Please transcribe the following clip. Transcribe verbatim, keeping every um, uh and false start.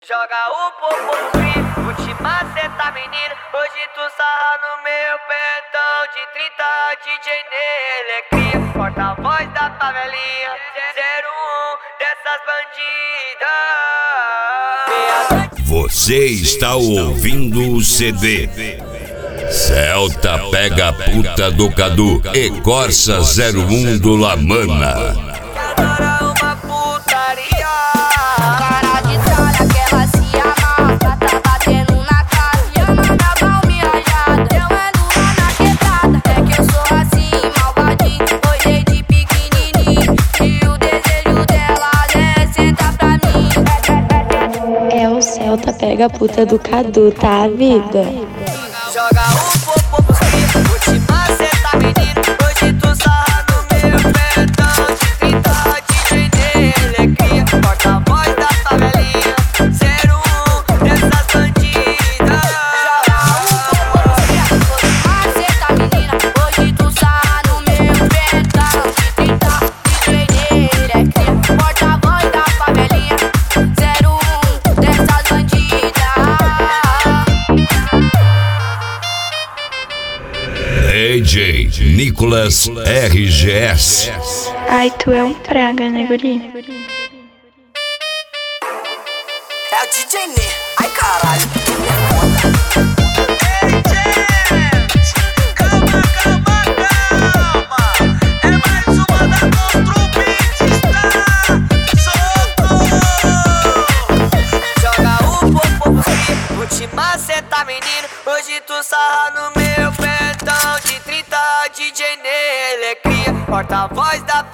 Joga o popo no free, vou te macetar menino. Hoje tu sarra no meu pentão de trinta, D J nele é cria. Porta-voz da favelinha, zero um dessas bandidas. Você está ouvindo o C D Celta Pega a Puta do Cadu e Corsa zero um do Lamana. Adora uma putaria. Cara de tralha que ela se amarra, tá batendo na cara. Chama da palminha rajada, eu ando lá na quebrada. É que eu sou assim, malvadinho, foi desde pequenininho. E o desejo dela é sentar pra mim. É o Celta Pega a Puta do Cadu, tá, vida? Joga o popo pros cria, vou te macetar menino. Hoje tu sarra no meu pentão de trinta, D J nele é cria. Porta-voz da favelinha, zero um dessas bandidas. Maceta menina, hoje tu sarra no meu pentão de trinta, D J nele é cria. Porta-voz da favelinha, zero um dessas bandidas. D J Nicolas R G S. Ai, tu é um praga, né, guri? É o D J Nê, ai caralho. Ei, gente, calma, calma, calma. É mais uma da Monstro Beats, tá? Socorro. Joga o popo pro frio, vou te macetar menino. Hoje tu sarra no meu pentão de trinta, D J nele é cria. Porta-voz da